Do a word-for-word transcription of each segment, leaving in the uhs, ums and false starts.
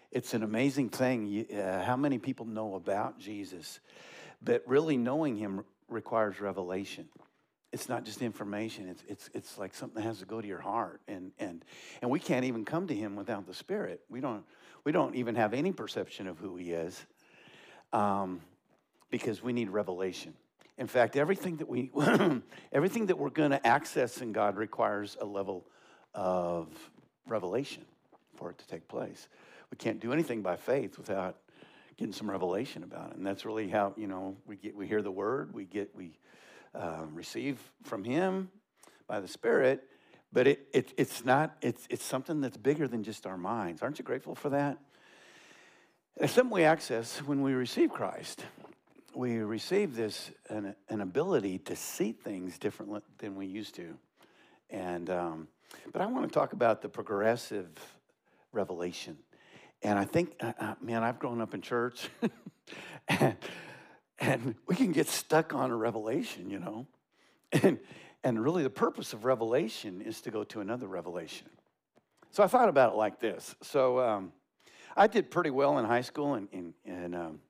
It's an amazing thing you, uh, how many people know about Jesus, but really knowing him requires revelation. It's not just information. It's it's it's like something that has to go to your heart, and and and we can't even come to him without the Spirit. We don't we don't even have any perception of who he is, um, because we need revelation. In fact, everything that we everything that we're going to access in God requires a level of revelation for it to take place. We can't do anything by faith without getting some revelation about it, and that's really how you know we get we hear the word, we get we. Uh, receive from him by the Spirit, but it, it it's not it's it's something that's bigger than just our minds. Aren't you grateful for that? It's something we access when we receive Christ. We receive this an, an ability to see things differently than we used to, and um, but I want to talk about the progressive revelation. And I think, uh, man, I've grown up in church, and. And we can get stuck on a revelation, you know. And, and really the purpose of revelation is to go to another revelation. So I thought about it like this. So um, I did pretty well in high school and, and, and um,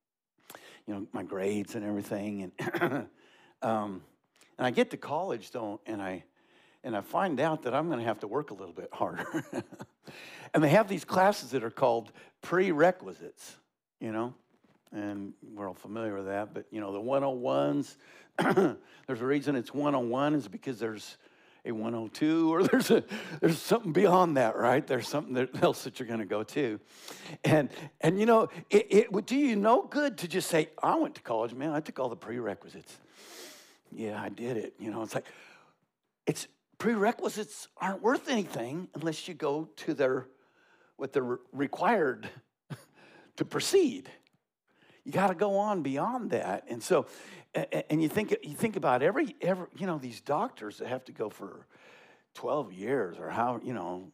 you know, my grades and everything. And um, and I get to college, though, and I, and I find out that I'm going to have to work a little bit harder. And they have these classes that are called prerequisites, you know. And we're all familiar with that, but you know, the one oh ones, there's a reason it's one oh one is because there's a one oh two, or there's a there's something beyond that, right? There's something that else that you're going to go to. And and you know, it, it would do you no good to just say, I went to college, man, I took all the prerequisites. Yeah, I did it. You know, it's like, it's prerequisites aren't worth anything unless you go to their, what they're required to proceed. You got to go on beyond that. And so, and you think you think about every, every, you know, these doctors that have to go for twelve years or how, you know,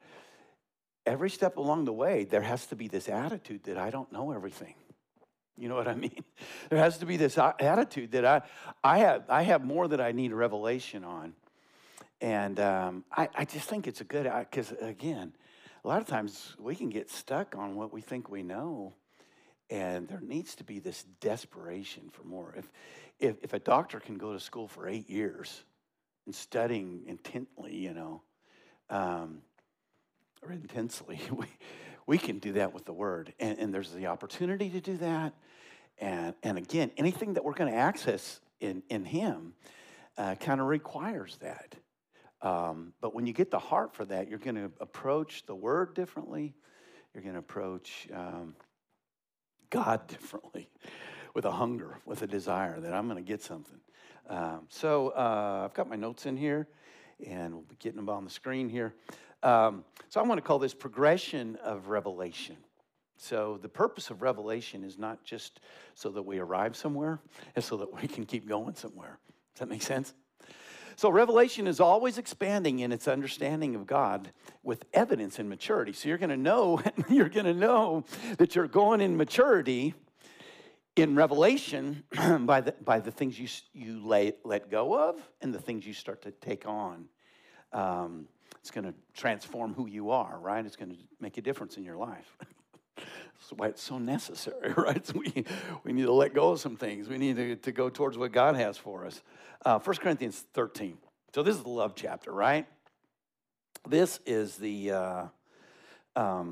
every step along the way, there has to be this attitude that I don't know everything. You know what I mean? There has to be this attitude that I, I have, I have more that I need revelation on. And um, I, I just think it's a good, because again, a lot of times we can get stuck on what we think we know. And there needs to be this desperation for more. If, if if a doctor can go to school for eight years and studying intently, you know, um, or intensely, we, we can do that with the Word. And, and there's the opportunity to do that. And, and again, anything that we're going to access in, in Him uh, kind of requires that. Um, but when you get the heart for that, you're going to approach the Word differently. You're going to approach... Um, God differently, with a hunger, with a desire that I'm going to get something. Um, so uh, I've got my notes in here, and we'll be getting them on the screen here. Um, so I want to call this progression of revelation. So the purpose of revelation is not just so that we arrive somewhere, it's so that we can keep going somewhere. Does that make sense? So revelation is always expanding in its understanding of God with evidence and maturity. So you're going to know, you're going to know that you're going in maturity in revelation by the by the things you you lay, let go of and the things you start to take on. Um, it's going to transform who you are, right? It's going to make a difference in your life. That's why it's so necessary, right? So we, we need to let go of some things. We need to, to go towards what God has for us. Uh, First Corinthians thirteen. So this is the love chapter, right? This is the uh, um,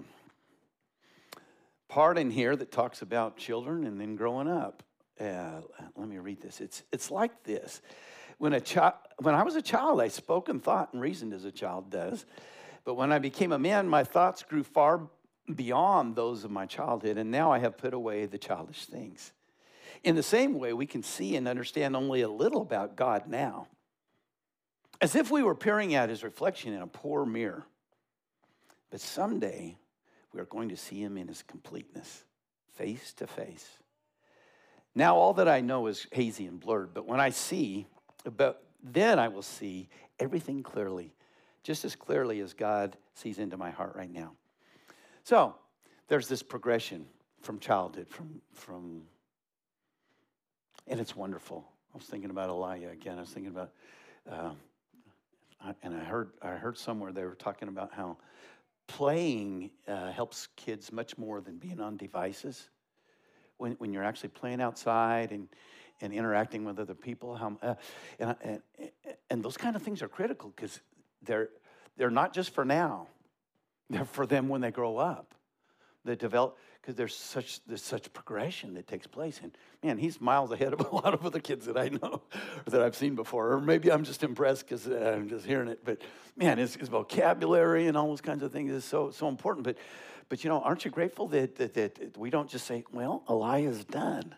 part in here that talks about children and then growing up. Uh, let me read this. It's it's like this. When a child, when I was a child, I spoke and thought and reasoned as a child does. But when I became a man, my thoughts grew far beyond those of my childhood, and now I have put away the childish things. In the same way, we can see and understand only a little about God now, as if we were peering at his reflection in a poor mirror. But someday, we are going to see him in his completeness, face to face. Now, all that I know is hazy and blurred, but when I see, but then I will see everything clearly, just as clearly as God sees into my heart right now. So, there's this progression from childhood, from from. And it's wonderful. I was thinking about Elijah again. I was thinking about, uh, I, and I heard I heard somewhere they were talking about how playing uh, helps kids much more than being on devices. When, when you're actually playing outside and, and interacting with other people, how, uh, and, and, and those kind of things are critical because they're, they're not just for now. They're for them when they grow up. They develop, because there's such, there's such progression that takes place. And man, he's miles ahead of a lot of other kids that I know or that I've seen before. Or maybe I'm just impressed because uh, I'm just hearing it. But man, his, his vocabulary and all those kinds of things is so, so important. But, but you know, aren't you grateful that, that, that we don't just say, well, Elijah's done.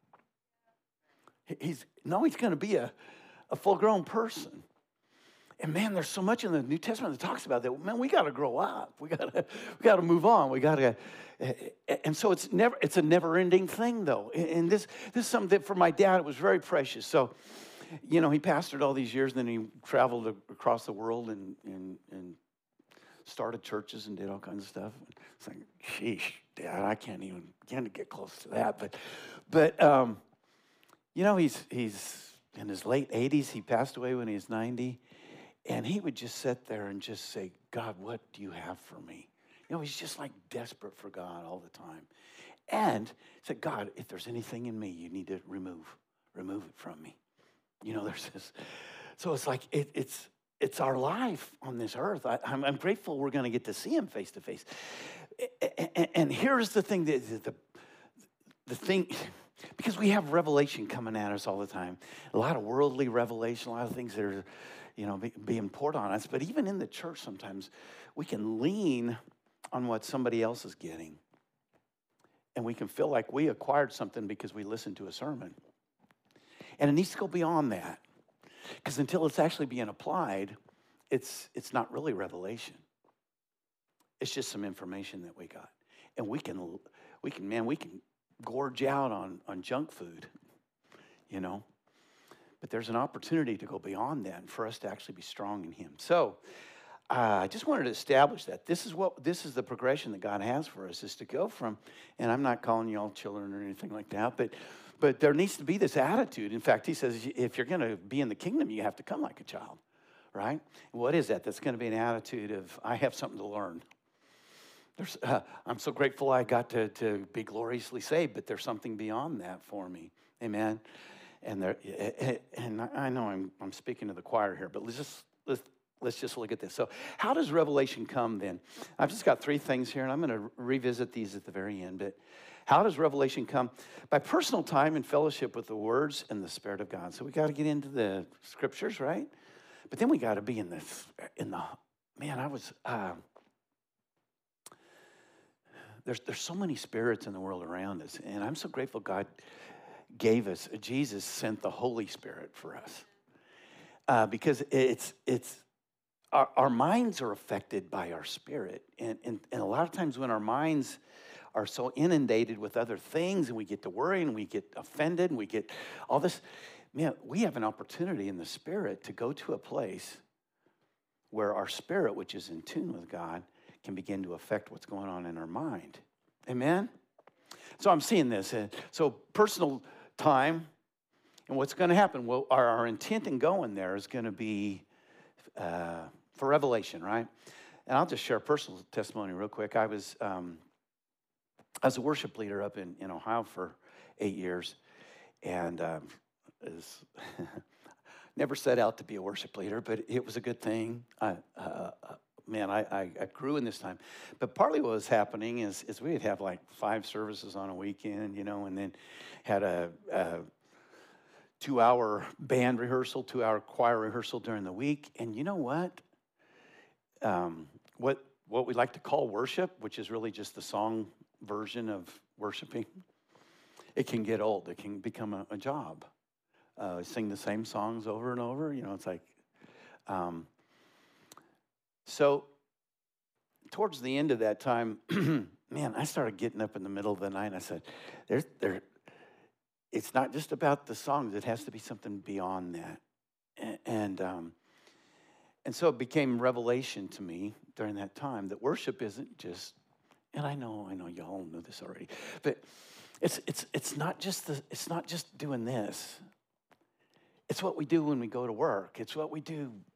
He's, no, he's going to be a, a full-grown person. And man, there's so much in the New Testament that talks about that. Man, we got to grow up. We got to, we got to move on. We got to, and so it's never, it's a never-ending thing, though. And this, this is something that for my dad, it was very precious. So, you know, he pastored all these years, and then he traveled across the world and and and started churches and did all kinds of stuff. It's like, sheesh, Dad, I can't even can't get close to that. But, but um, you know, he's he's in his late eighties. He passed away when he was ninety. And he would just sit there and just say, God, what do you have for me? You know, he's just like desperate for God all the time. And he said, God, if there's anything in me you need to remove, remove it from me. You know, there's this. So it's like, it, it's it's our life on this earth. I, I'm, I'm grateful we're going to get to see him face to face. And, and here's the thing, that the, the thing, because we have revelation coming at us all the time. A lot of worldly revelation, a lot of things that are, you know, be, being poured on us. But even in the church, sometimes we can lean on what somebody else is getting. And we can feel like we acquired something because we listened to a sermon. And it needs to go beyond that. Because until it's actually being applied, it's it's not really revelation. It's just some information that we got. And we can, we can, man, we can gorge out on, on junk food, you know. But there's an opportunity to go beyond that and for us to actually be strong in him. So uh, I just wanted to establish that. This is what this is the progression that God has for us, is to go from, and I'm not calling you all children or anything like that, but but there needs to be this attitude. In fact, he says if you're going to be in the kingdom, you have to come like a child, right? What is that? That's going to be an attitude of, I have something to learn. There's, uh, I'm so grateful I got to, to be gloriously saved, but there's something beyond that for me. Amen. And there, and I know I'm I'm speaking to the choir here, but let's just let's let's just look at this. So, how does revelation come then? I've just got three things here, and I'm going to revisit these at the very end. But how does revelation come? By personal time and fellowship with the words and the Spirit of God. So we got to get into the scriptures, right? But then we got to be in the in the man. I was uh, there's there's so many spirits in the world around us, and I'm so grateful God gave us, Jesus sent the Holy Spirit for us. Uh, because it's, it's our, our minds are affected by our spirit. And, and, and a lot of times when our minds are so inundated with other things and we get to worry and we get offended and we get all this, man, we have an opportunity in the spirit to go to a place where our spirit, which is in tune with God, can begin to affect what's going on in our mind. Amen? So I'm seeing this. Uh, so personal time, and what's going to happen? Well, our, our intent in going there is going to be uh, for revelation, right? And I'll just share a personal testimony real quick. I was um, I was a worship leader up in, in Ohio for eight years, and um, is never set out to be a worship leader, but it was a good thing. I, uh, man, I, I, I grew in this time. But partly what was happening is, is we'd have like five services on a weekend, you know, and then had a, a two-hour band rehearsal, two-hour choir rehearsal during the week. And you know what? Um, what what we like to call worship, which is really just the song version of worshiping, it can get old. It can become a, a job. Uh, sing the same songs over and over. You know, it's like... Um, So, towards the end of that time, man, I started getting up in the middle of the night and I said, "There's, there, it's not just about the songs. It has to be something beyond that." And, and, um, and so it became revelation to me during that time that worship isn't just, and I know, I know you all know this already, but it's, it's, it's not just the, it's not just doing this. It's what we do when we go to work. It's what we do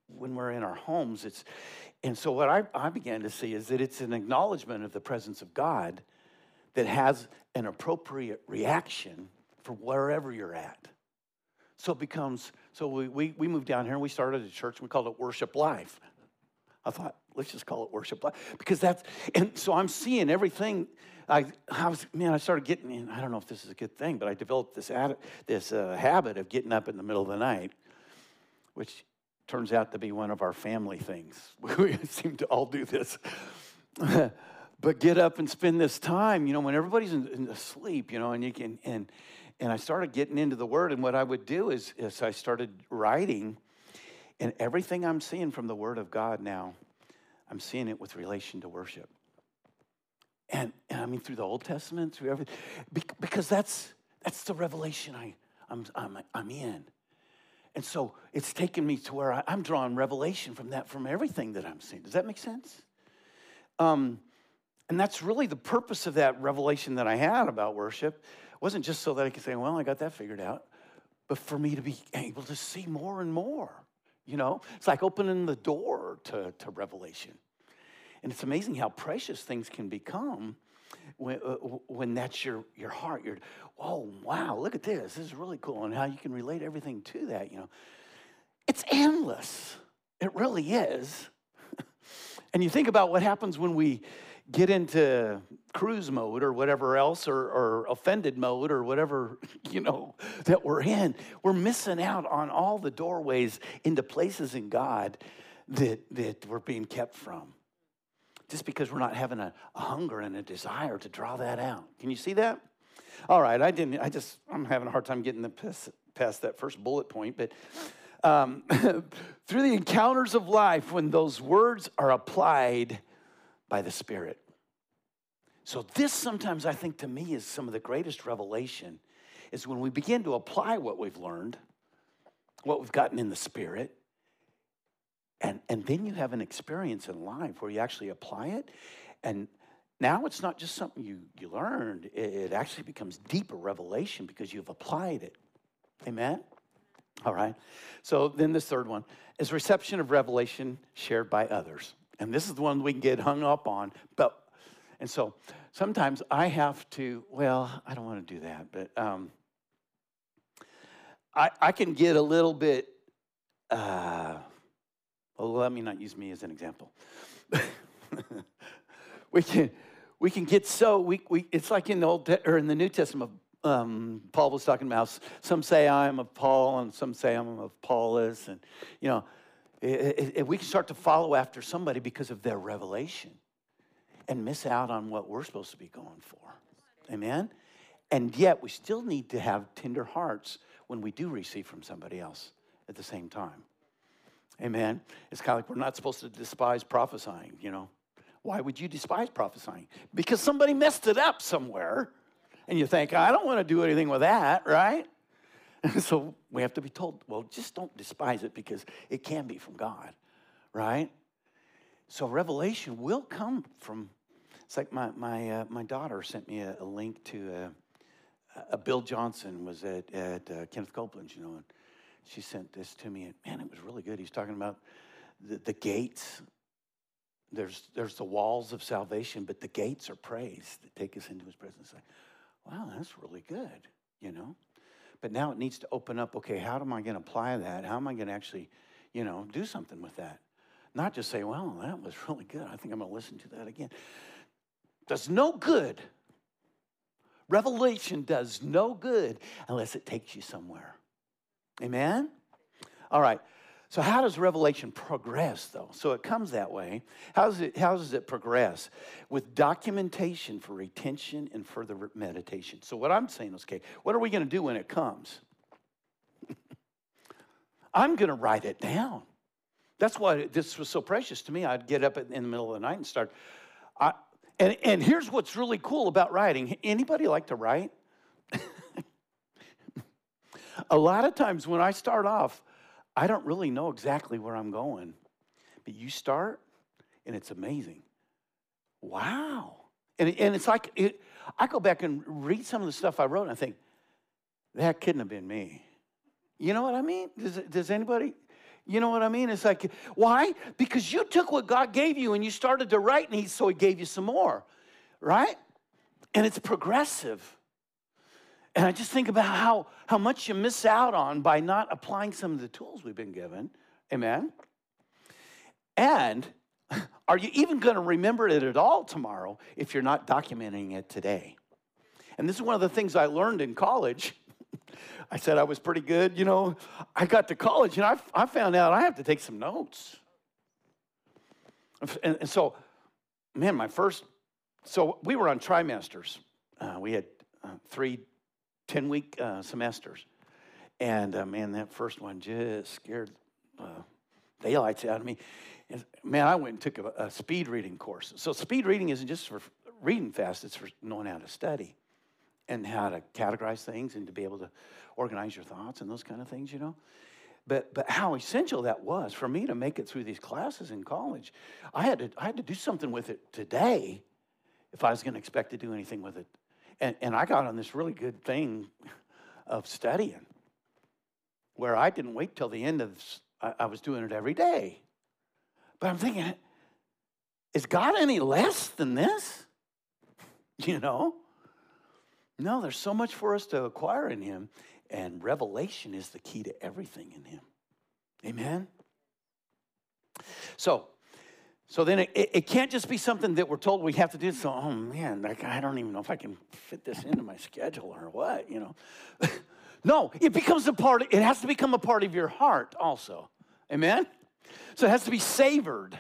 when we're in our homes. It's, and so what I, I began to see is that it's an acknowledgement of the presence of God that has an appropriate reaction for wherever you're at. So it becomes, so we, we, we moved down here and we started a church and we called it Worship Life. I thought, let's just call it Worship Life. Because that's, and so I'm seeing everything. I, I was, man, I started getting in, I don't know if this is a good thing, but I developed this, ad, this uh, habit of getting up in the middle of the night, which turns out to be one of our family things. We seem to all do this. But get up and spend this time, you know, when everybody's in, in asleep, you know, and you can, and and I started getting into the Word, and what I would do is, is I started writing, and everything I'm seeing from the Word of God now, I'm seeing it with relation to worship. And, and I mean, through the Old Testament, through everything, because that's that's the revelation I, I'm, I'm, I'm in. And so it's taken me to where I, I'm drawing revelation from that, from everything that I'm seeing. Does that make sense? Um, and that's really the purpose of that revelation that I had about worship. It wasn't just so that I could say, well, I got that figured out, but for me to be able to see more and more. You know, it's like opening the door to, to revelation. And it's amazing how precious things can become when, uh, when that's your, your heart. You're, oh, wow, look at this. This is really cool. And how you can relate everything to that, you know. It's endless. It really is. And you think about what happens when we get into cruise mode or whatever else, or, or offended mode or whatever, you know, that we're in. We're missing out on all the doorways into places in God that, that we're being kept from. Just because we're not having a, a hunger and a desire to draw that out. Can you see that? All right, I didn't, I just, I'm having a hard time getting the, past, past that first bullet point, but um, through the encounters of life, when those words are applied by the Spirit. So this sometimes, I think, to me, is some of the greatest revelation, is when we begin to apply what we've learned, what we've gotten in the Spirit, and, and then you have an experience in life where you actually apply it, and now it's not just something you, you learned, it, it actually becomes deeper revelation because you've applied it. Amen? All right. So then this third one is reception of revelation shared by others. And this is the one we can get hung up on. But and so sometimes I have to, well, I don't want to do that, but um, I, I can get a little bit, uh, well, let me not use me as an example. we can we can get so, we, we it's like in the Old or in the New Testament, um, Paul was talking about, some say I am of Paul and some say I'm of Apollos, and you know, it, it, we can start to follow after somebody because of their revelation and miss out on what we're supposed to be going for. Amen? And yet we still need to have tender hearts when we do receive from somebody else at the same time. Amen? It's kind of like we're not supposed to despise prophesying, you know. Why would you despise prophesying? Because somebody messed it up somewhere, and you think, I don't want to do anything with that, right? And so we have to be told, well, just don't despise it because it can be from God, right? So revelation will come from, it's like my my uh, my daughter sent me a, a link to a, a Bill Johnson was at, at uh, Kenneth Copeland's, you know, and she sent this to me, and man, it was really good. He's talking about the, the gates. There's there's the walls of salvation, but the gates are praise that take us into his presence. Like, wow, that's really good, you know. But now it needs to open up, okay, how am I going to apply that? How am I going to actually, you know, do something with that? Not just say, well, that was really good. I think I'm going to listen to that again. Does no good. Revelation does no good unless it takes you somewhere. Amen? All right. So how does revelation progress, though? So it comes that way. How does it, how does it progress? With documentation for retention and further meditation. So what I'm saying is, okay, what are we going to do when it comes? I'm going to write it down. That's why this was so precious to me. I'd get up in the middle of the night and start. I, and, and here's what's really cool about writing. Anybody like to write? A lot of times when I start off, I don't really know exactly where I'm going. But you start, and it's amazing. Wow. And, and it's like, it, I go back and read some of the stuff I wrote, and I think, that couldn't have been me. You know what I mean? Does, does anybody? You know what I mean? It's like, why? Because you took what God gave you and you started to write, and he, so he gave you some more, right? And it's progressive. And I just think about how, how much you miss out on by not applying some of the tools we've been given. Amen? And are you even going to remember it at all tomorrow if you're not documenting it today? And this is one of the things I learned in college. I said I was pretty good, you know. I got to college, and I, I found out I have to take some notes. And, and so, man, my first, so we were on trimesters. Uh, we had uh, three ten-week uh, semesters. And, uh, man, that first one just scared uh, daylights out of me. And, man, I went and took a, a speed reading course. So speed reading isn't just for reading fast. It's for knowing how to study and how to categorize things and to be able to organize your thoughts and those kind of things, you know. But but how essential that was for me to make it through these classes in college. I had to I had to do something with it today if I was going to expect to do anything with it. And, and I got on this really good thing of studying where I didn't wait till the end of, I, I was doing it every day. But I'm thinking, is God any less than this? You know? No, there's so much for us to acquire in him, and revelation is the key to everything in him. Amen? So, so then it, it can't just be something that we're told we have to do. So, oh man, like, I don't even know if I can fit this into my schedule or what, you know. No, it becomes a part, it has to become a part of your heart also. Amen? So it has to be savored.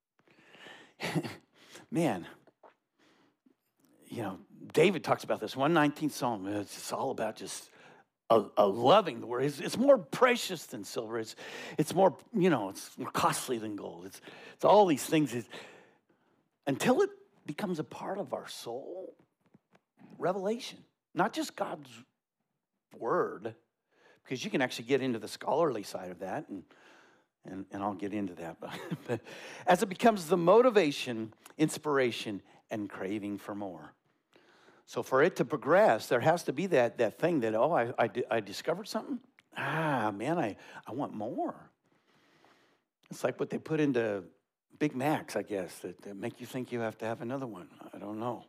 Man, you know, David talks about this, one nineteenth Psalm. It's just all about just a, a loving the word. It's, it's more precious than silver. It's, it's more, you know, it's more costly than gold. It's, it's all these things. It's, until it becomes a part of our soul, revelation, not just God's word, because you can actually get into the scholarly side of that, and and, and I'll get into that. But, but as it becomes the motivation, inspiration, and craving for more. So for it to progress, there has to be that, that thing that, oh, I, I, I discovered something. Ah, man, I, I want more. It's like what they put into Big Macs, I guess, that, that make you think you have to have another one. I don't know.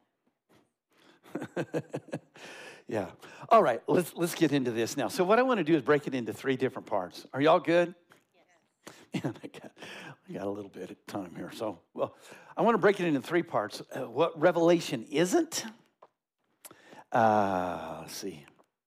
Yeah. All right, let's, let's get into this now. So what I want to do is break it into three different parts. Are y'all good? Yes. Man, I got, I got a little bit of time here. So, well, I want to break it into three parts. Uh, what revelation isn't. Uh, let's see.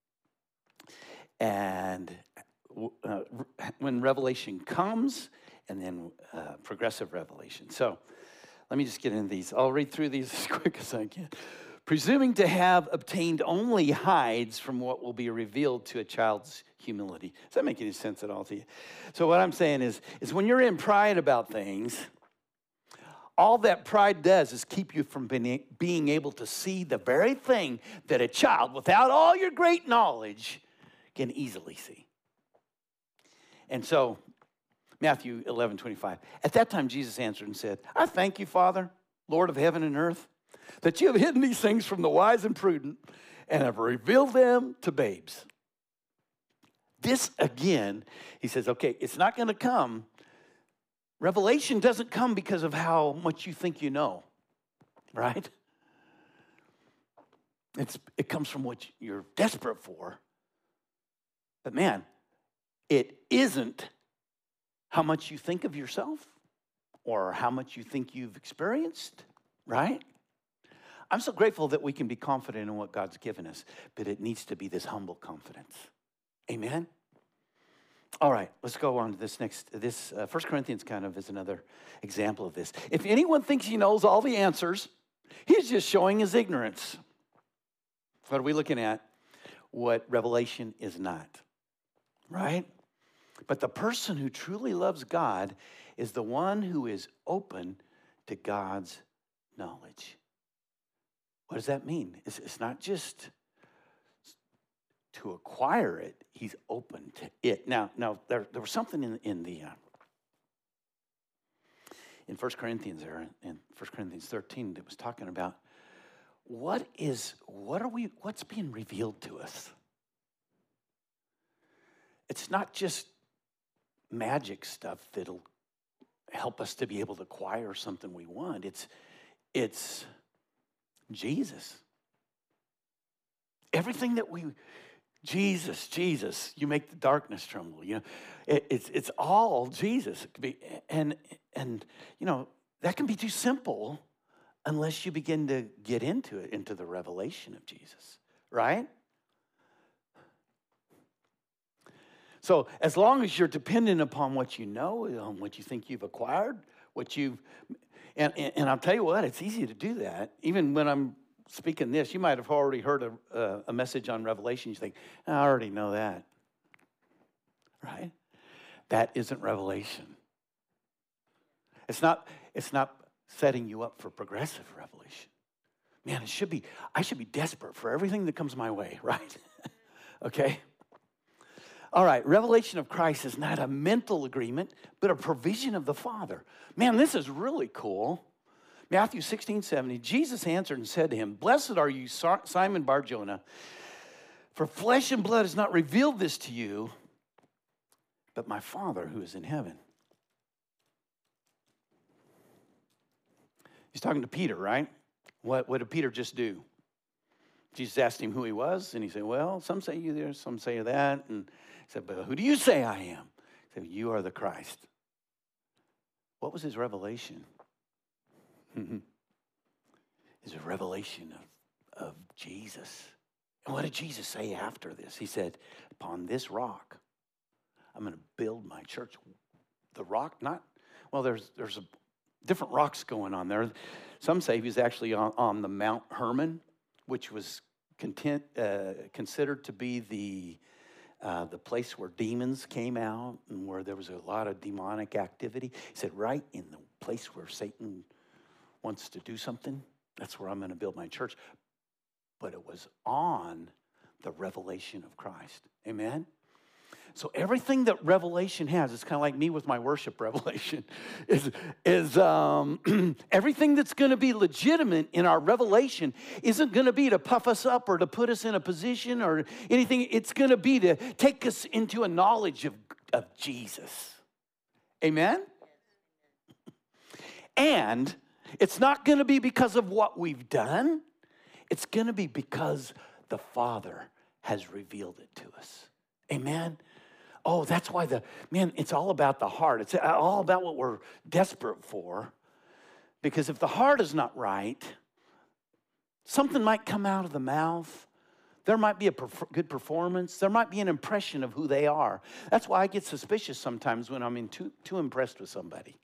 And uh, when revelation comes, and then uh, progressive revelation. So let me just get into these. I'll read through these as quick as I can. Presuming to have obtained only hides from what will be revealed to a child's humility. Does that make any sense at all to you? So what I'm saying is, is when you're in pride about things, all that pride does is keep you from being able to see the very thing that a child, without all your great knowledge, can easily see. And so, Matthew eleven twenty-five. At that time, Jesus answered and said, I thank you, Father, Lord of heaven and earth, that you have hidden these things from the wise and prudent and have revealed them to babes. This, again, he says, okay, it's not going to come. Revelation doesn't come because of how much you think you know, right? It's, it comes from what you're desperate for. But man, it isn't how much you think of yourself or how much you think you've experienced, right? I'm so grateful that we can be confident in what God's given us, but it needs to be this humble confidence. Amen? All right, let's go on to this next. This uh, First Corinthians kind of is another example of this. If anyone thinks he knows all the answers, he's just showing his ignorance. What are we looking at? What revelation is not, right? But the person who truly loves God is the one who is open to God's knowledge. What does that mean? It's, it's not just to acquire it. He's open to it. Now, now there, there was something in, in the uh, in First Corinthians there, in First Corinthians thirteen, that was talking about what is what are we what's being revealed to us. It's not just magic stuff that'll help us to be able to acquire something we want. It's, it's Jesus. Everything that we, Jesus, Jesus, you make the darkness tremble. You know, it, it's it's all Jesus. It could be, and and you know that can be too simple unless you begin to get into it, into the revelation of Jesus, right? So as long as you're dependent upon what you know, on what you think you've acquired, what you've, and, and, and I'll tell you what, it's easy to do that. Even when I'm speaking this, you might have already heard a, uh, a message on Revelation. You think, I already know that, right? That isn't revelation. It's not, it's not setting you up for progressive revelation. Man, it should be, I should be desperate for everything that comes my way, right? Okay? All right, revelation of Christ is not a mental agreement, but a provision of the Father. Man, this is really cool. Matthew sixteen seventy, Jesus answered and said to him, "Blessed are you, Simon Bar-Jonah, for flesh and blood has not revealed this to you, but my Father who is in heaven." He's talking to Peter, right? What, what did Peter just do? Jesus asked him who he was, and he said, well, some say you there, some say that. And he said, but who do you say I am? He said, you are the Christ. What was his revelation? Is a revelation of, of Jesus. And what did Jesus say after this? He said, upon this rock, I'm going to build my church. The rock, not, well, there's there's a, different rocks going on there. Some say he was actually on, on the Mount Hermon, which was content, uh, considered to be the uh, the place where demons came out and where there was a lot of demonic activity. He said, right in the place where Satan wants to do something, that's where I'm going to build my church. But it was on the revelation of Christ. Amen? So everything that revelation has, it's kind of like me with my worship revelation, is, is um, everything that's going to be legitimate in our revelation isn't going to be to puff us up or to put us in a position or anything. It's going to be to take us into a knowledge of, of Jesus. Amen? And it's not going to be because of what we've done. It's going to be because the Father has revealed it to us. Amen? Oh, that's why the, man, it's all about the heart. It's all about what we're desperate for. Because if the heart is not right, something might come out of the mouth. There might be a perf- good performance. There might be an impression of who they are. That's why I get suspicious sometimes when I'm in too, too impressed with somebody.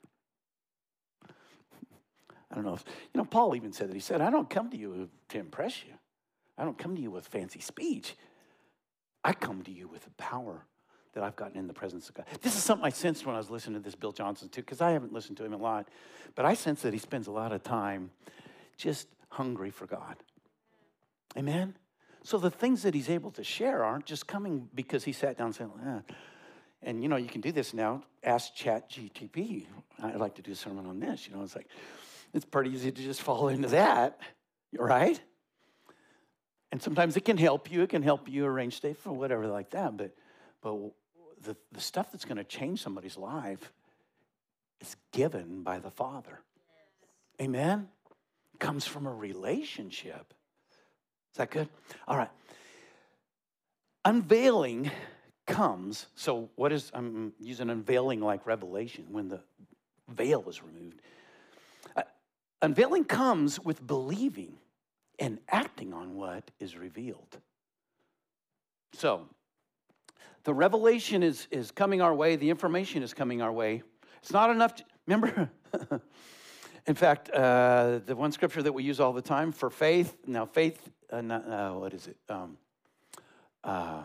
I don't know if, you know, Paul even said that. He said, I don't come to you to impress you. I don't come to you with fancy speech. I come to you with the power that I've gotten in the presence of God. This is something I sensed when I was listening to this Bill Johnson too, because I haven't listened to him a lot. But I sense that he spends a lot of time just hungry for God. Amen? So the things that he's able to share aren't just coming because he sat down and said, eh. And, you know, you can do this now. Ask Chat G T P. I'd like to do a sermon on this. You know, it's like, it's pretty easy to just fall into that, right? And sometimes it can help you. It can help you arrange stuff or whatever like that. But, but the, the stuff that's going to change somebody's life is given by the Father. Yes. Amen? Comes from a relationship. Is that good? All right. Unveiling comes, so what is, I'm using unveiling like revelation, when the veil is removed. Uh, unveiling comes with believing and acting on what is revealed. So, the revelation is, is coming our way. The information is coming our way. It's not enough to, remember, in fact, uh, the one scripture that we use all the time for faith, now faith, uh, not, uh, what is it? Um, uh,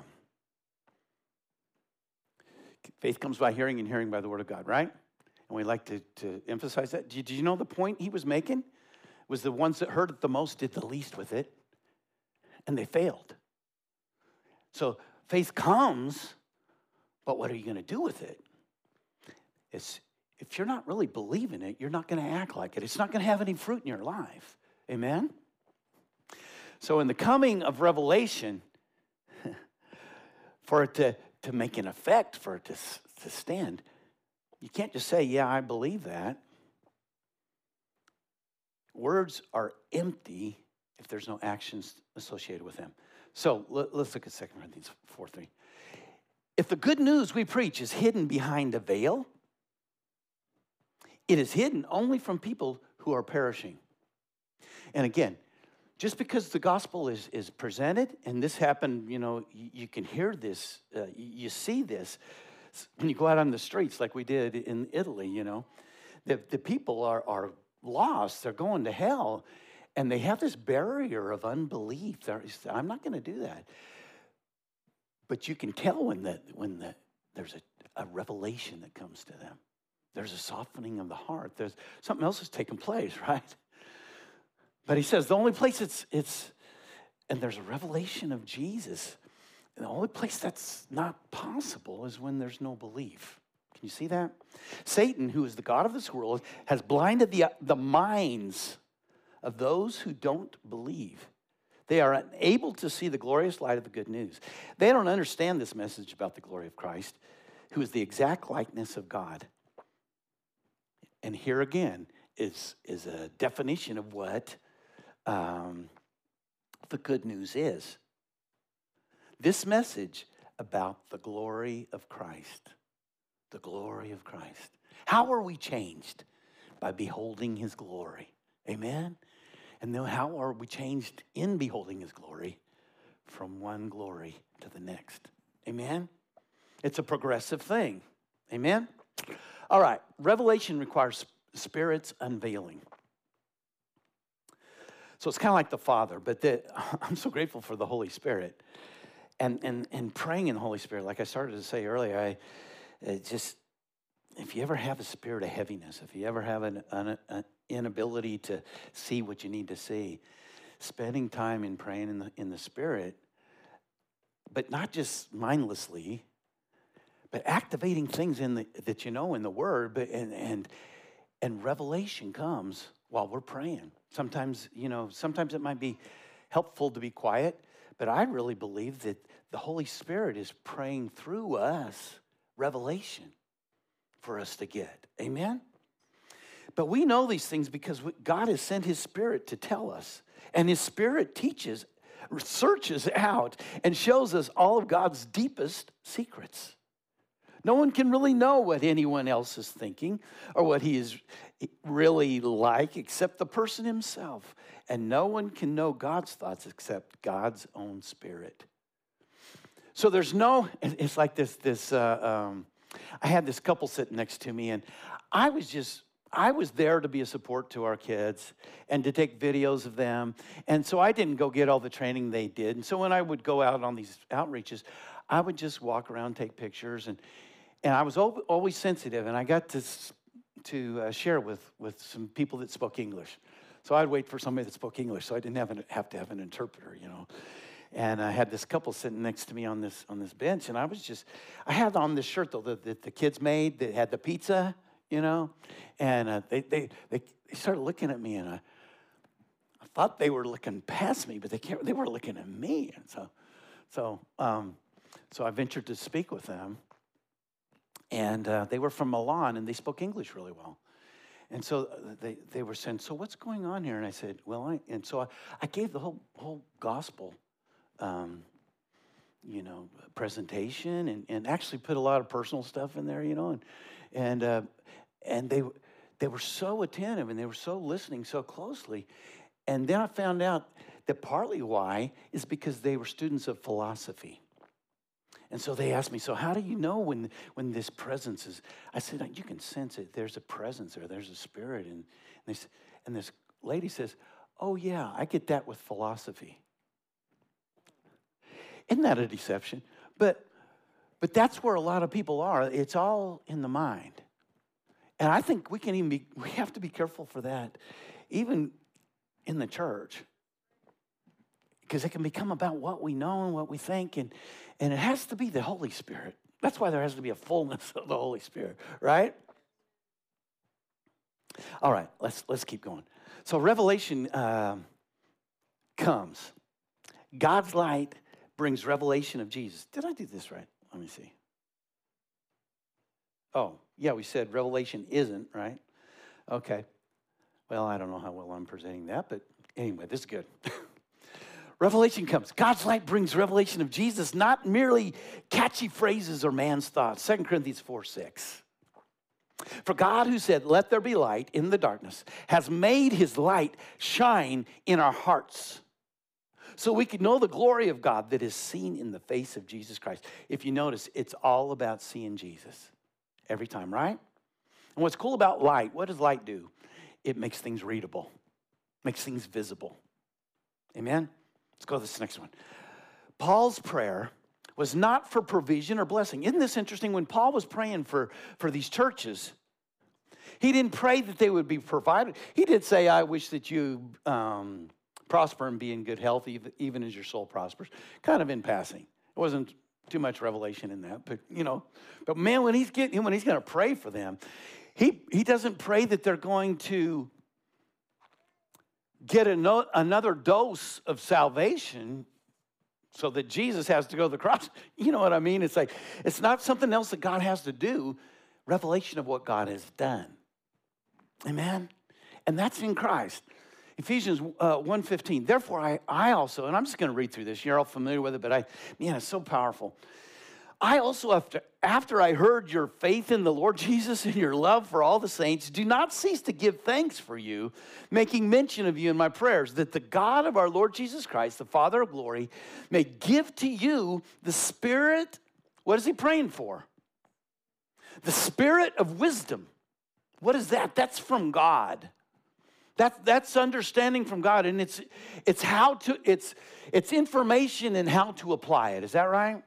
faith comes by hearing and hearing by the word of God, right? And we like to, to emphasize that. Did you know the point he was making? Was the ones that heard it the most did the least with it, and they failed. So faith comes, but what are you going to do with it? It's, if you're not really believing it, you're not going to act like it. It's not going to have any fruit in your life. Amen? So in the coming of revelation, for it to, to make an effect, for it to, to stand, You can't just say, yeah, I believe that. Words are empty if there's no actions associated with them. So let, let's look at Second Corinthians four three. If the good news we preach is hidden behind a veil, it is hidden only from people who are perishing. And again, just because the gospel is, is presented, and this happened, you know, you, you can hear this, uh, you, you see this when you go out on the streets like we did in Italy, you know. The, the people are, are lost, they're going to hell, and they have this barrier of unbelief. They're, I'm not going to do that. But you can tell when, the, when the, there's a, a revelation that comes to them. There's a softening of the heart. There's something else has taken place, right? But he says the only place it's, it's and there's a revelation of Jesus. And the only place that's not possible is when there's no belief. Can you see that? Satan, who is the god of this world, has blinded the, the minds of those who don't believe. They are unable to see the glorious light of the good news. They don't understand this message about the glory of Christ, who is the exact likeness of God. And here again is, is a definition of what um, the good news is. This message about the glory of Christ. The glory of Christ. How are we changed? By beholding his glory. Amen? And then how are we changed in beholding his glory? From one glory to the next. Amen? It's a progressive thing. Amen? All right. Revelation requires Spirit's unveiling. So it's kind of like the Father, but the, I'm so grateful for the Holy Spirit. And, and, and praying in the Holy Spirit, like I started to say earlier, I it just, if you ever have a spirit of heaviness, if you ever have an, an, an inability to see what you need to see, spending time in praying in the, in the Spirit, but not just mindlessly, but activating things in the, that you know in the Word, but and, and, and revelation comes while we're praying. Sometimes, you know, sometimes it might be helpful to be quiet, but I really believe that the Holy Spirit is praying through us revelation for us to get. Amen? But we know these things because God has sent his Spirit to tell us. And his Spirit teaches, searches out, and shows us all of God's deepest secrets. No one can really know what anyone else is thinking or what he is really like except the person himself. And no one can know God's thoughts except God's own Spirit. So there's no, it's like this, this uh, um, I had this couple sitting next to me, and I was just, I was there to be a support to our kids and to take videos of them. And so I didn't go get all the training they did. And so when I would go out on these outreaches, I would just walk around, take pictures, and and I was always sensitive, and I got to to uh, share with, with some people that spoke English. So I'd wait for somebody that spoke English, so I didn't have, an, have to have an interpreter, you know. And I had this couple sitting next to me on this on this bench, and I was just, I had on this shirt, though, that the, the kids made that had the pizza, you know. And uh, they, they, they, they started looking at me, and I, I thought they were looking past me, but they can't, they were looking at me. And so, so, um, so I ventured to speak with them. And uh, they were from Milan, and they spoke English really well. And so they, they were saying, so what's going on here? And I said, well, I, and so I, I gave the whole whole gospel, um, you know, presentation, and, and actually put a lot of personal stuff in there, you know, and and uh, and they they were so attentive, and they were so listening so closely. And then I found out that partly why is because they were students of philosophy. And so they asked me, so how do you know when, when this presence is? I said, you can sense it. There's a presence there. There's a spirit. And, and, they, and this lady says, oh, yeah, I get that with philosophy. Isn't that a deception? But, but that's where a lot of people are. It's all in the mind. And I think we can even be, we have to be careful for that, even in the church. Because it can become about what we know and what we think, and, and it has to be the Holy Spirit. That's why there has to be a fullness of the Holy Spirit, right? All right, let's let's keep going. So revelation um, comes. God's light brings revelation of Jesus. Did I do this right? Let me see. Oh, Yeah, we said revelation isn't, right? Okay. Well, I don't know how well I'm presenting that, but anyway, this is good. Revelation comes. God's light brings revelation of Jesus, not merely catchy phrases or man's thoughts. Second Corinthians four six. For God, who said, let there be light in the darkness, has made his light shine in our hearts, so we can know the glory of God that is seen in the face of Jesus Christ. If you notice, it's all about seeing Jesus every time, right? And what's cool about light, what does light do? It makes things readable, makes things visible. Amen? Let's go to this next one. Paul's prayer was not for provision or blessing. Isn't this interesting? When Paul was praying for, for these churches, he didn't pray that they would be provided. He did say, I wish that you um, prosper and be in good health, even as your soul prospers. Kind of in passing. It wasn't too much revelation in that, but you know. But man, when he's getting, when he's going to pray for them, he he doesn't pray that they're going to get a no, another dose of salvation so that Jesus has to go to the cross. You know what I mean? It's like, it's not something else that God has to do. Revelation of what God has done. Amen? And that's in Christ. Ephesians uh, one fifteen. Therefore, I, I also, and I'm just going to read through this. You're all familiar with it, but I, man, it's so powerful. I also, after, after I heard your faith in the Lord Jesus and your love for all the saints, do not cease to give thanks for you, making mention of you in my prayers, that the God of our Lord Jesus Christ, the Father of glory, may give to you the Spirit. What is he praying for? The Spirit of wisdom. What is that? That's from God. That, that's understanding from God, and it's it's how to it's it's information and how to apply it. Is that right?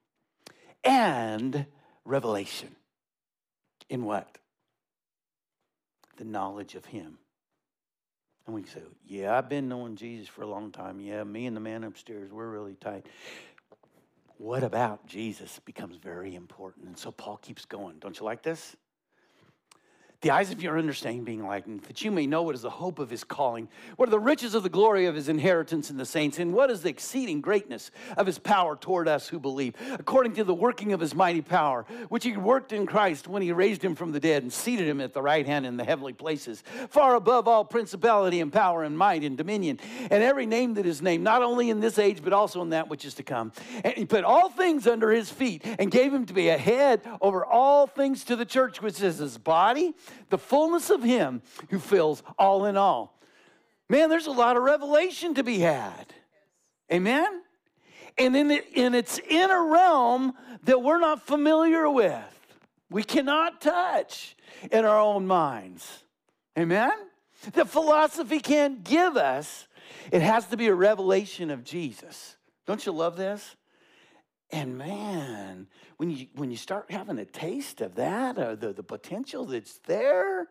And revelation. In what? The knowledge of him. And we can say, yeah, I've been knowing Jesus for a long time. Yeah, me and the man upstairs, we're really tight. What about Jesus becomes very important. And so Paul keeps going. Don't you like this? The eyes of your understanding being enlightened, that you may know what is the hope of his calling, what are the riches of the glory of his inheritance in the saints, and what is the exceeding greatness of his power toward us who believe, according to the working of his mighty power, which he worked in Christ when he raised him from the dead and seated him at the right hand in the heavenly places, far above all principality and power and might and dominion, and every name that is named, not only in this age, but also in that which is to come. And he put all things under his feet and gave him to be a head over all things to the church, which is his body, the fullness of him who fills all in all. Man, there's a lot of revelation to be had. Amen? And in, it, and it's in a realm that we're not familiar with. We cannot touch in our own minds. Amen? That philosophy can't give us. It has to be a revelation of Jesus. Don't you love this? And man, when you when you start having a taste of that, or the, the potential that's there,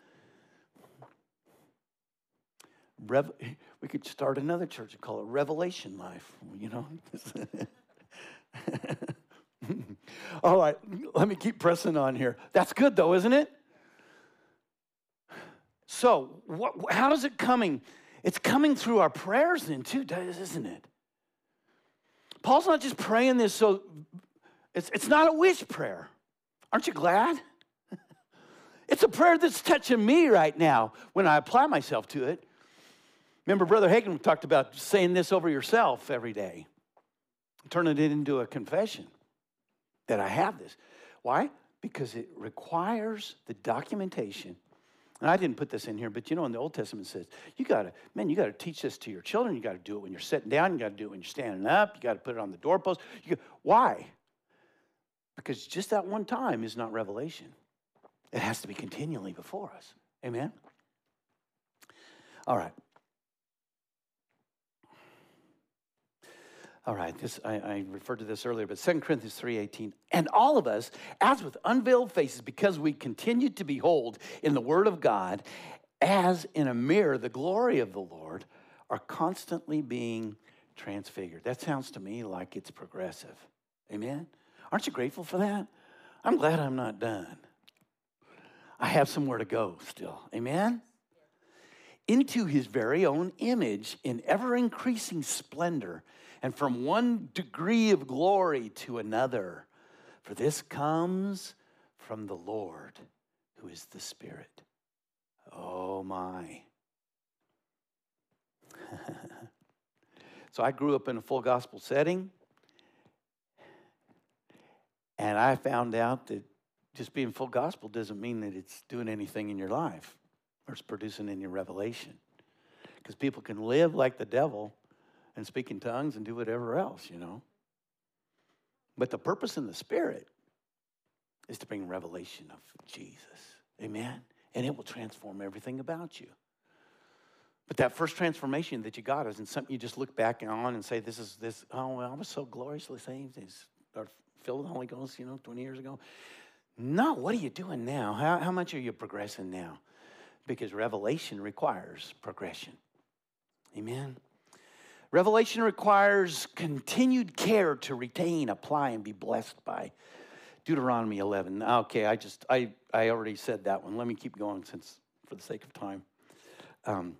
Rev, we could start another church and call it Revelation Life, you know? All right, let me keep pressing on here. That's good though, isn't it? So, what, how is it coming? It's coming through our prayers then too, isn't it? Paul's not just praying this so, it's, it's not a wish prayer. Aren't you glad? It's a prayer that's touching me right now when I apply myself to it. Remember, Brother Hagin talked about saying this over yourself every day, turning it into a confession that I have this. Why? Because it requires the documentation. And I didn't put this in here, but you know, in the Old Testament it says, you gotta, man, you gotta teach this to your children. You gotta do it when you're sitting down. You gotta do it when you're standing up. You gotta put it on the doorpost. You go, why? Because just that one time is not revelation. It has to be continually before us. Amen? All right. All right, this I, I referred to this earlier, but Second Corinthians three eighteen, and all of us, as with unveiled faces, because we continue to behold in the Word of God, as in a mirror, the glory of the Lord, are constantly being transfigured. That sounds to me like it's progressive. Amen? Aren't you grateful for that? I'm glad I'm not done. I have somewhere to go still. Amen? Into his very own image in ever-increasing splendor, and from one degree of glory to another. For this comes from the Lord, who is the Spirit. Oh, my. So I grew up in a full gospel setting, and I found out that just being full gospel doesn't mean that it's doing anything in your life or it's producing any revelation. Because people can live like the devil and speak in tongues and do whatever else, you know. But the purpose in the Spirit is to bring revelation of Jesus. Amen? And it will transform everything about you. But that first transformation that you got isn't something you just look back on and say, this is this, oh, well, I was so gloriously saved or filled with the Holy Ghost, you know, twenty years ago. No, what are you doing now? How, how much are you progressing now? Because revelation requires progression. Amen? Revelation requires continued care to retain, apply, and be blessed by. Deuteronomy eleven. Okay, I just, I, I already said that one. Let me keep going since, for the sake of time. Um,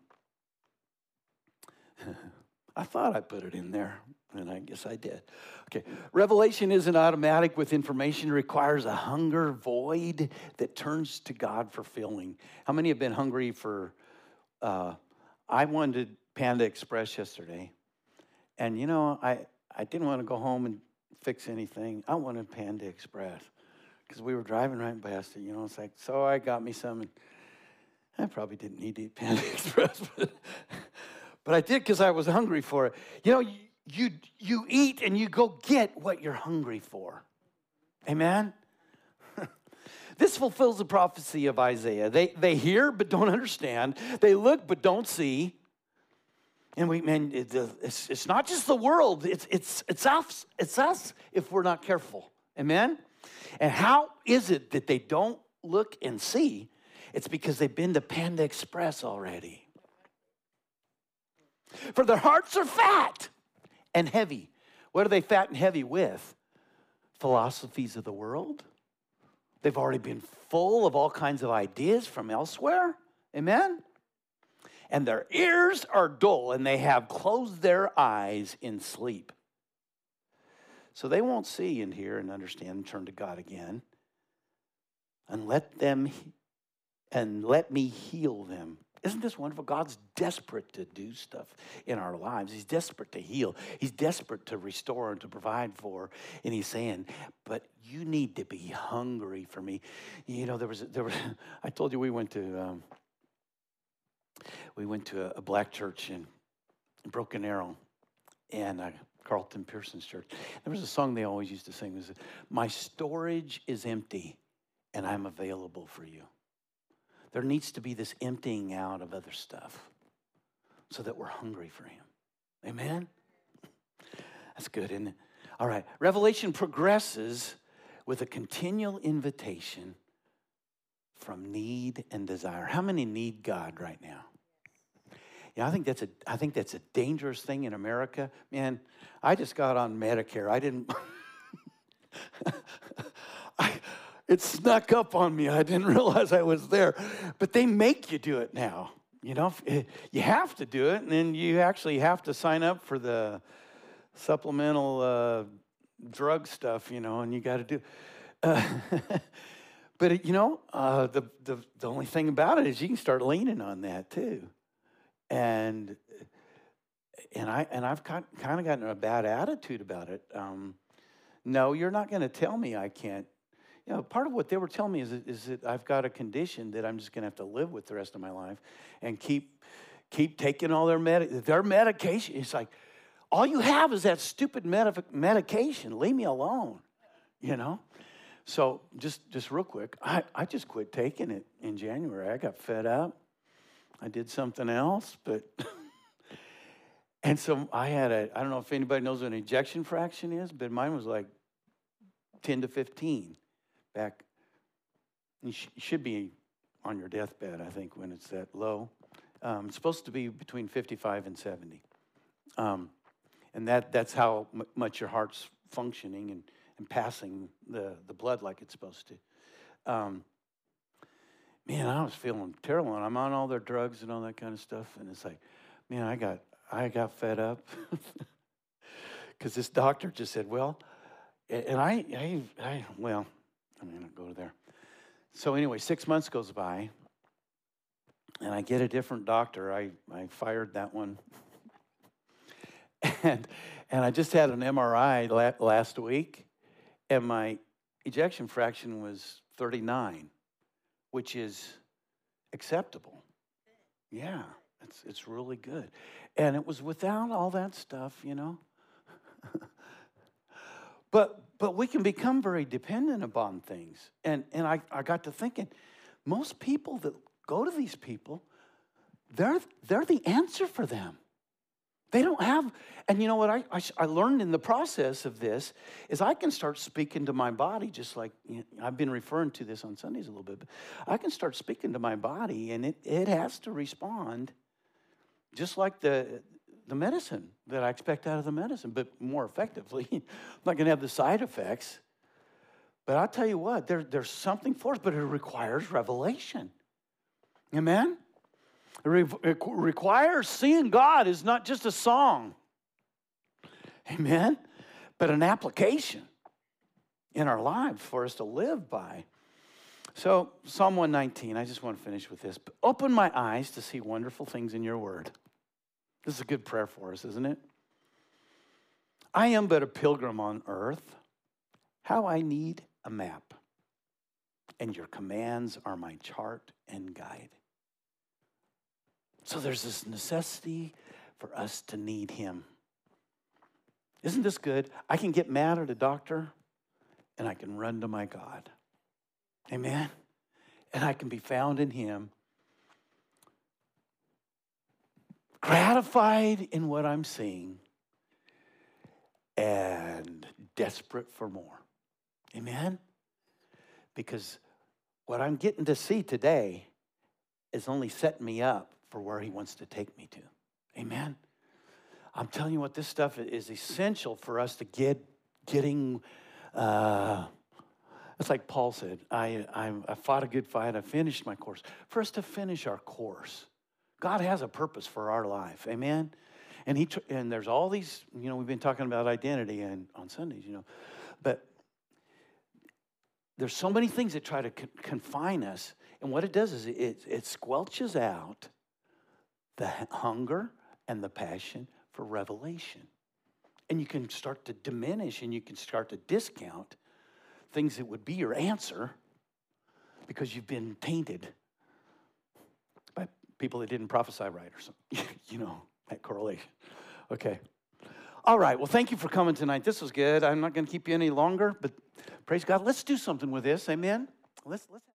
I thought I put it in there, and I guess I did. Okay, revelation isn't automatic with information. It requires a hunger void that turns to God for filling. How many have been hungry for, uh, I wanted Panda Express yesterday, and you know, I, I didn't want to go home and fix anything. I wanted Panda Express because we were driving right past it, you know. It's like, so I got me some, and I probably didn't need to eat Panda Express, but... But I did because I was hungry for it. You know, you, you, you eat and you go get what you're hungry for. Amen? This fulfills the prophecy of Isaiah. They, they hear but don't understand. They look but don't see. And we, man, it, it's, it's not just the world. It's, it's, it's, us, it's us if we're not careful. Amen? And how is it that they don't look and see? It's because they've been to Panda Express already. For their hearts are fat and heavy. What are they fat and heavy with? Philosophies of the world. They've already been full of all kinds of ideas from elsewhere. Amen? And their ears are dull, and they have closed their eyes in sleep. So they won't see and hear and understand and turn to God again. And let them, and let me heal them. Isn't this wonderful? God's desperate to do stuff in our lives. He's desperate to heal. He's desperate to restore and to provide for. And he's saying, but you need to be hungry for me. You know, there was, there was I told you we went to, um, we went to a, a black church in Broken Arrow and uh, Carlton Pearson's church. There was a song they always used to sing. It was, my storage is empty and I'm available for you. There needs to be this emptying out of other stuff so that we're hungry for him. Amen? That's good, isn't it? All right. Revelation progresses with a continual invitation from need and desire. How many need God right now? Yeah, I think that's a I think that's a dangerous thing in America. Man, I just got on Medicare. I didn't I It snuck up on me. I didn't realize I was there. But they make you do it now. You know, you have to do it, and then you actually have to sign up for the supplemental uh, drug stuff, you know, and you got to do uh, But, it, you know, uh, the, the, the only thing about it is you can start leaning on that, too. And and, I, and I've kind of gotten a bad attitude about it. Um, no, you're not going to tell me I can't. You know, part of what they were telling me is that, is that I've got a condition that I'm just going to have to live with the rest of my life and keep keep taking all their, med their medication. It's like, all you have is that stupid med medication. Leave me alone, you know? So just, just real quick, I, I just quit taking it in January. I got fed up. I did something else, but... and so I had a, I don't know if anybody knows what an ejection fraction is, but mine was like ten to fifteen. Back, you, sh you should be on your deathbed, I think, when it's that low. Um, it's supposed to be between fifty-five and seventy. Um, and that, that's how m much your heart's functioning and, and passing the, the blood like it's supposed to. Um, man, I was feeling terrible. And I'm on all their drugs and all that kind of stuff. And it's like, man, I got, I got fed up. Because this doctor just said, well, and I, I, I well, I'm going to go there. So anyway, six months goes by, and I get a different doctor. I, I fired that one. and, and I just had an M R I la- last week, and my ejection fraction was thirty-nine, which is acceptable. Yeah, it's, it's really good. And it was without all that stuff, you know. But but we can become very dependent upon things. And and I, I got to thinking, most people that go to these people, they're they're the answer for them. They don't have, and you know what I, I, I learned in the process of this is I can start speaking to my body, just like, you know, I've been referring to this on Sundays a little bit, but I can start speaking to my body, and it, it has to respond just like the the medicine that I expect out of the medicine, but more effectively. I'm not going to have the side effects. But I'll tell you what, there, there's something for it, but it requires revelation. Amen? It, re- it requires seeing God is not just a song. Amen? But an application in our lives for us to live by. So, Psalm one nineteen, I just want to finish with this. Open my eyes to see wonderful things in your word. This is a good prayer for us, isn't it? I am but a pilgrim on earth. How I need a map. And your commands are my chart and guide. So there's this necessity for us to need him. Isn't this good? I can get mad at a doctor, and I can run to my God. Amen? And I can be found in him, gratified in what I'm seeing, and desperate for more. Amen? Because what I'm getting to see today is only setting me up for where he wants to take me to. Amen? I'm telling you what, this stuff is essential for us to get getting, uh, it's like Paul said, I, I, I fought a good fight, I finished my course. For us to finish our course, God has a purpose for our life, amen? And he and there's all these, you know, we've been talking about identity and on Sundays, you know, but there's so many things that try to con- confine us, and what it does is it, it squelches out the hunger and the passion for revelation. And you can start to diminish and you can start to discount things that would be your answer because you've been tainted by people that didn't prophesy right or something. You know, that correlation. Okay. All right. Well, thank you for coming tonight. This was good. I'm not going to keep you any longer, but praise God. Let's do something with this. Amen. Let's let's